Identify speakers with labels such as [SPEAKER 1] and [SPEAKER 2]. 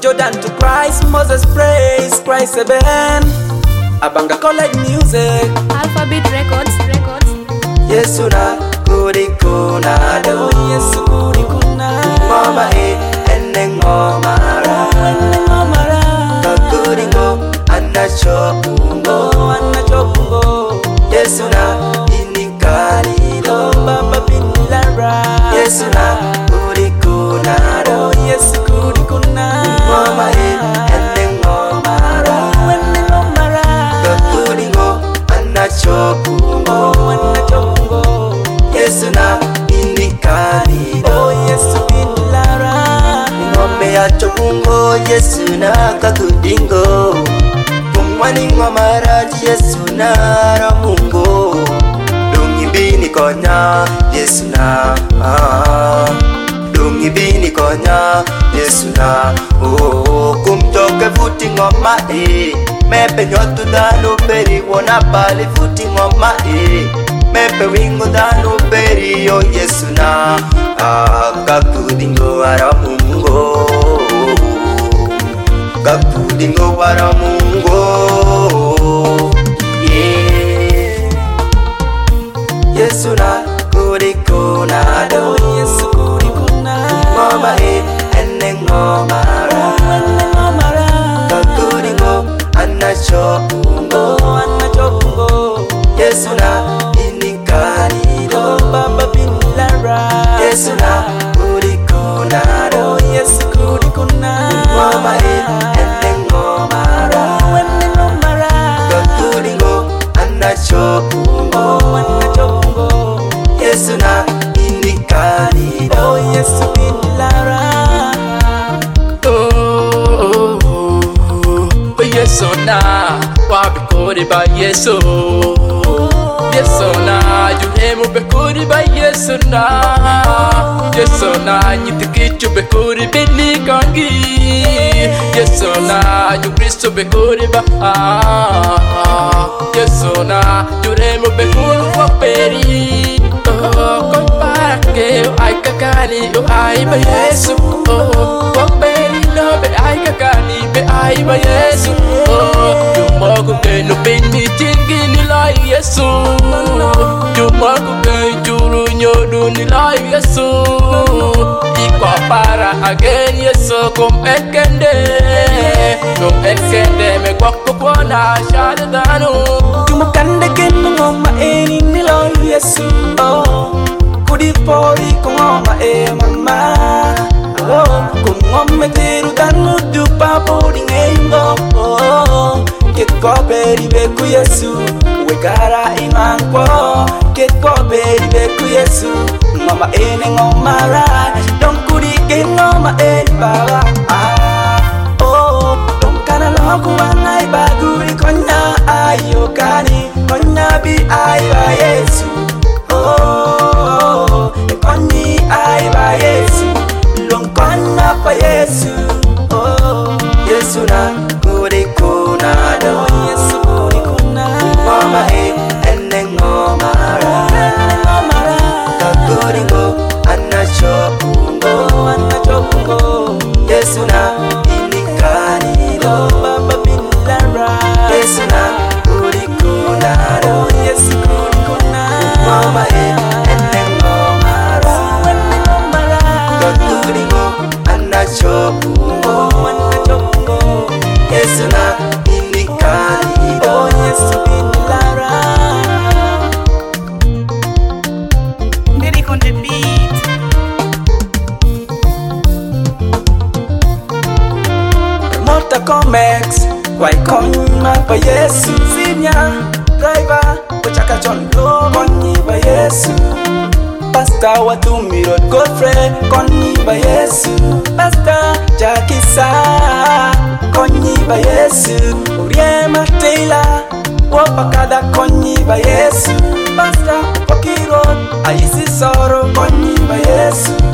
[SPEAKER 1] Jordan to Christ, Moses praise Christ even. Abanga college music,
[SPEAKER 2] Alphabet Records.
[SPEAKER 1] Yesu na kurikuna do, Yesu kurikuna. Mama ene ngomara, kakuringo anachopungo. Yesu na inikani do, Baba Binlara. Yesu na kurikuna do, Yesu kurikuna. Mama ene ngomara, kakuringo anachopungo. Yesu na inikani do, Yesu Binlara. Ngombe ya chopungo, Yesu na kakudingo. Pumwani ngomara, Yesu na ramungo. Dungi bini konya, Yesu na dungi bini konya, Yesu na kumtoke futi ngoma mepe nyotu danu beri wona pali futi ngoma mepe wingo danu beri yo Yesu na kakudingo aramungo, kakudingo aramungo. Yesu na kurikuna do, Yesu kurikuna. Mama ene ngomara, kakudingo anachopungo. Yesu na inikani do, Baba Binlara. Yesu na kurikuna do, Yesu kurikuna. Mama ene ngomara, kakudingo anachopungo. Yesu na inikani do, Yesu Binlara.
[SPEAKER 3] Yesu na wabikori ba Yesu. Yesu na juhemu bekuri ba Yesu na. Yesu na nyitikichu bekuri bini kangi. Yesu na jukristo bekuri ba. Yesu na juhemu bekuri waperi. Kau parake ai kakani o ai ba Yesu. Waperi no be ai kakani be ai ba Yesu. Jumaku ke no bini tingi ni lai Yesu. Jumaku ke juru nyodu ni lai Yesu. Ikwa para again Yesu kum ekende. Kum ekende me kwako kwana shadanu.
[SPEAKER 1] Jumakande kenu ngoma eni ni lai Yesu. Kudipori kungoma mama. Kungome teru danu dupa pori ngengo. Kekoperi beku Yesu, wekara imanko. Kekoperi beku Yesu, ngoma ene ngomara. Donkuri ke ngoma ene baba. Donkana loku wangai baguri konya ayokani. Konya bi aywa Yesu. Konyi aywa Yesu. Lonkana pa Yesu. Yesu na kurikuna do, Yesu kurikuna. Mama ene ngomara, kakuringo anachopungo. Yesu na inikani do, Baba Binlara. Yesu na kurikuna do, Yesu kurikuna. Mama ene ngomara, kakuringo anachopungo. Yesu na inikani do, Yesu Binlara.
[SPEAKER 2] Lyric on the beat.
[SPEAKER 1] Morta Comex, why konyma pa Yesu. Zinya driver, kuchaka chondo konyi ba Yesu. Pastor Watumiro Godfrey konyi ba Yesu. Pastor Jakisa konyi ba Yesu. Uriema Taylor wapakada konyi ba Yesu. Pastor Pokiro Aisi Soro konyi ba Yesu.